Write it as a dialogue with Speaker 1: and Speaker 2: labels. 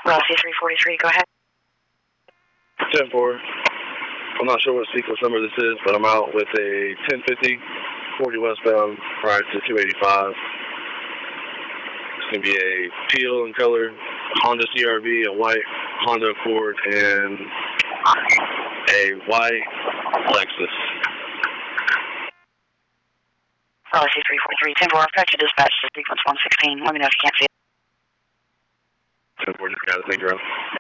Speaker 1: Rossi 343, go ahead.
Speaker 2: 10-4. I'm not sure what sequence number this is, but I'm out with a 1050, 40 westbound, right to 285. It's going to be a teal in color Honda CRV, a white Honda Accord, and a white Lexus.
Speaker 1: Rossi 343, 10-4, I've got you dispatched to sequence 116. Let me know if you can't see it.
Speaker 2: 10-4, just got it. Thank you, Rob.